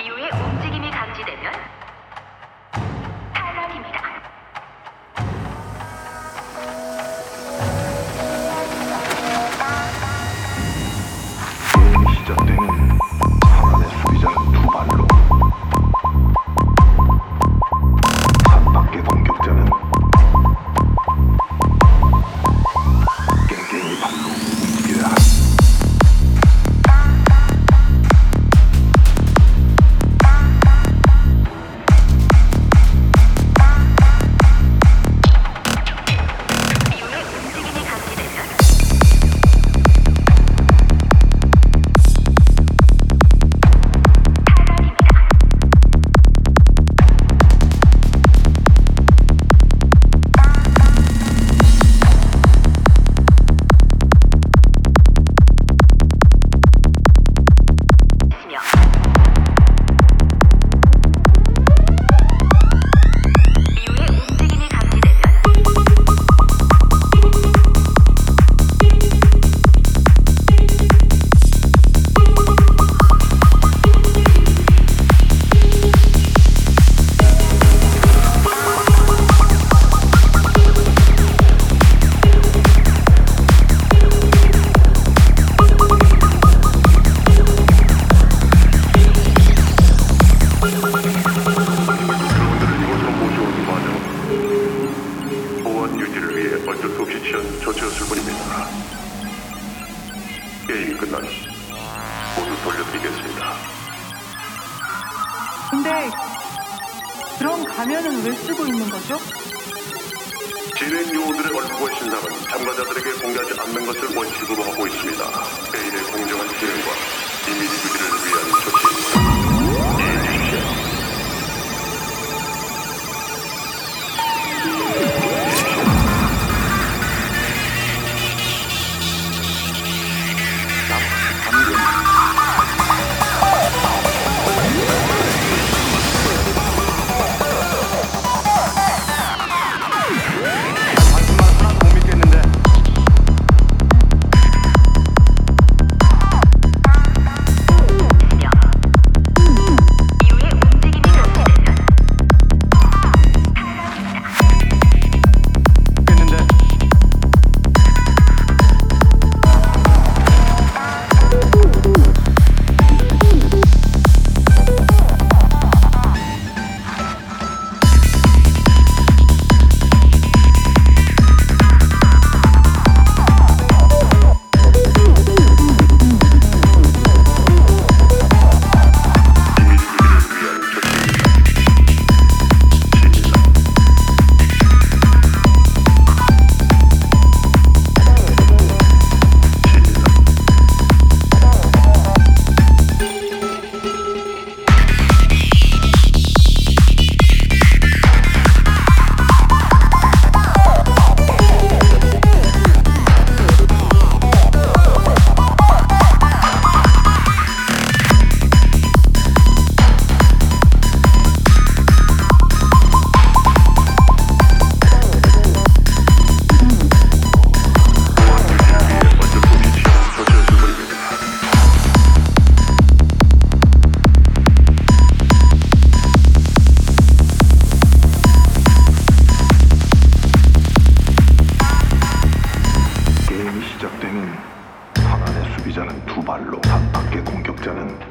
이후에 움직임이 감지되면 탈락입니다. 게임이 시작되면 하나의 수비자는 두 발로, 한 밖의 공격자는 깽깽이 발로 움직여야 한다. 이후에 움직임이 감지되면 탈락입니다. 있으며 이후에 움직임이 감지되면 그분들을 이곳으로 모셔온 과정, 보안 유지를 위해 어쩔 수 없이 취한 조치였을 뿐입니다. 게임이 끝나면 모두 돌려드리겠습니다. 근데 그런 가면은 왜 쓰고 있는 거죠? 진행 요원들의 얼굴과 신상은 참가자들에게 공개하지 않는 것을 원칙으로 하고 있습니다. 게임의 공정한 진행과 비밀 유지를 위한 조치입니다. 이해해 주십시오. 이후에 움직임이 감지되면 게임이 시작되면 하나의 수비자는 두 발로, 한 밖의 공격자는